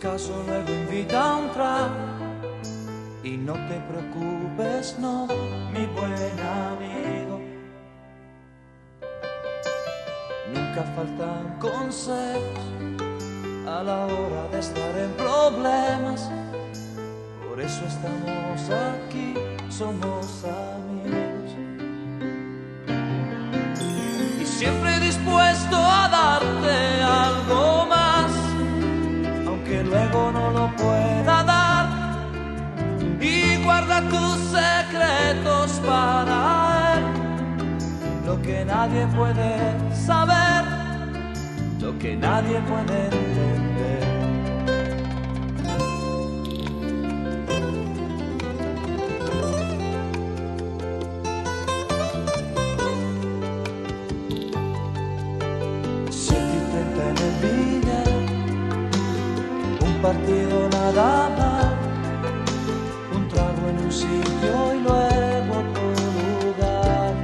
acaso luego invita a un trago. Y no te preocupes, no, mi buen amigo. Nunca faltan consejos a la hora de estar en problemas. Por eso estamos aquí, somos amigos. Y siempre dispuesto a darte algo más, aunque luego no lo pueda dar. Y guarda tus secretos para él, lo que nadie puede saber, lo que nadie puede entender. Si te intenta en el billar, un partido nada mal, un trago en un sitio y luego otro lugar.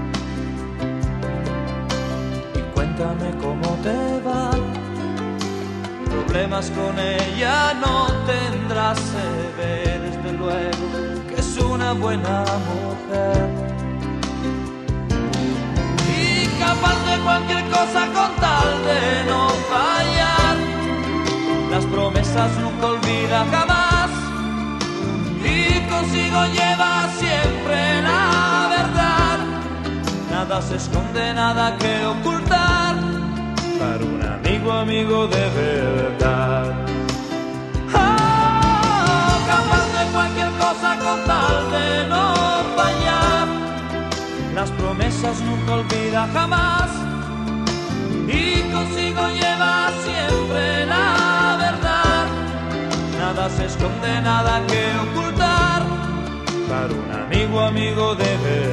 Y cuéntame cómo te va. Problemas con ella no tendrás, se ve desde luego que es una buena mujer. Y capaz de cualquier cosa con tal de no fallar. Las promesas nunca olvida jamás. Y consigo lleva siempre la verdad. Nada se esconde, nada que ocultar para un amigo, amigo de verdad. Oh, capaz de cualquier cosa con tal de no fallar. Las promesas nunca olvida jamás. Y consigo lleva siempre la verdad. Nada se esconde, nada que ocultar para un amigo, amigo de verdad.